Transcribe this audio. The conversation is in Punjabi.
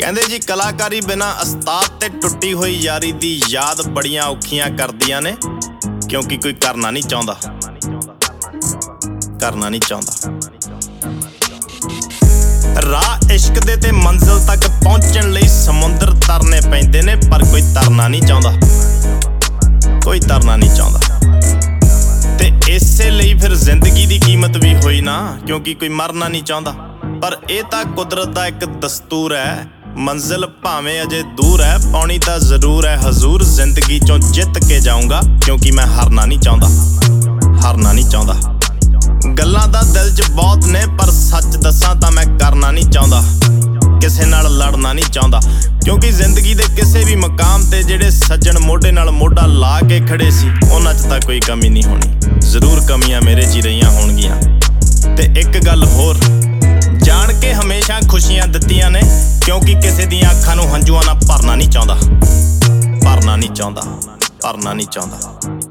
ਕਹਿੰਦੇ ਜੀ ਕਲਾਕਾਰੀ ਬਿਨਾਂ ਉਸਤਾਦ ਤੇ ਟੁੱਟੀ ਹੋਈ ਯਾਰੀ ਦੀ ਯਾਦ ਬੜੀਆਂ ਔਖੀਆਂ ਕਰਦੀਆਂ ਨੇ, ਕਿਉਂਕਿ ਕੋਈ ਕਰਨਾ ਨਹੀਂ ਚਾਹੁੰਦਾ, ਕਰਨਾ ਨਹੀਂ ਚਾਹੁੰਦਾ। ਰਾਹ ਇਸ਼ਕ ਦੇ ਤੇ ਮੰਜ਼ਿਲ ਤੱਕ ਪਹੁੰਚਣ ਲਈ ਸਮੁੰਦਰ ਤਰਨੇ ਪੈਂਦੇ ਨੇ, ਪਰ ਕੋਈ ਤਰਨਾ ਨਹੀਂ ਚਾਹੁੰਦਾ, ਕੋਈ ਤਰਨਾ ਨਹੀਂ ਚਾਹੁੰਦਾ। ਤੇ ਇਸੇ ਲਈ ਫਿਰ ਜ਼ਿੰਦਗੀ ਦੀ ਕੀਮਤ ਵੀ ਹੋਈ ਨਾ, ਕਿਉਂਕਿ ਕੋਈ ਮਰਨਾ ਨਹੀਂ ਚਾਹੁੰਦਾ। ਪਰ ਇਹ ਤਾਂ ਕੁਦਰਤ ਦਾ ਇੱਕ ਦਸਤੂਰ ਹੈ, ਮੰਜ਼ਿਲ ਭਾਵੇਂ ਅਜੇ ਦੂਰ ਹੈ, ਪਾਉਣੀ ਤਾਂ ਜ਼ਰੂਰ ਹੈ ਹਜ਼ੂਰ। ਜ਼ਿੰਦਗੀ ਚੋਂ ਜਿੱਤ ਕੇ ਜਾਊਂਗਾ, ਕਿਉਂਕਿ ਮੈਂ ਹਾਰਨਾ ਨਹੀਂ ਚਾਹੁੰਦਾ, ਹਾਰਨਾ ਨਹੀਂ ਚਾਹੁੰਦਾ। ਗੱਲਾਂ ਤਾਂ ਦਿਲ 'ਚ ਬਹੁਤ ਨੇ, ਪਰ ਸੱਚ ਦੱਸਾਂ ਤਾਂ ਮੈਂ ਕਰਨਾ ਨਹੀਂ ਚਾਹੁੰਦਾ, ਕਿਸੇ ਨਾਲ ਲੜਨਾ ਨਹੀਂ ਚਾਹੁੰਦਾ। ਕਿਉਂਕਿ ਜ਼ਿੰਦਗੀ ਦੇ ਕਿਸੇ ਵੀ ਮਕਾਮ ਤੇ ਜਿਹੜੇ ਸੱਜਣ ਮੋਢੇ ਨਾਲ ਮੋਢਾ ਲਾ ਕੇ ਖੜੇ ਸੀ, ਉਹਨਾਂ 'ਚ ਤਾਂ ਕੋਈ ਕਮੀ ਨਹੀਂ ਹੋਣੀ। ਜ਼ਰੂਰ ਕਮੀਆਂ ਮੇਰੇ 'ਚ ਹੀ ਰਹੀਆਂ ਹੋਣਗੀਆਂ। ਤੇ ਇੱਕ ਗੱਲ ਹੋਰ, ਜਾਣ ਕੇ ਹਮੇਸ਼ਾ ਖੁਸ਼ੀਆਂ ਦਿੱਤੀਆਂ ਨੇ, ਕਿਉਂਕਿ ਕਿਸੇ ਦੀਆਂ ਅੱਖਾਂ ਨੂੰ ਹੰਝੂਆਂ ਨਾਲ ਭਰਨਾ ਨਹੀਂ ਚਾਹੁੰਦਾ, ਭਰਨਾ ਨਹੀਂ ਚਾਹੁੰਦਾ, ਭਰਨਾ ਨਹੀਂ ਚਾਹੁੰਦਾ।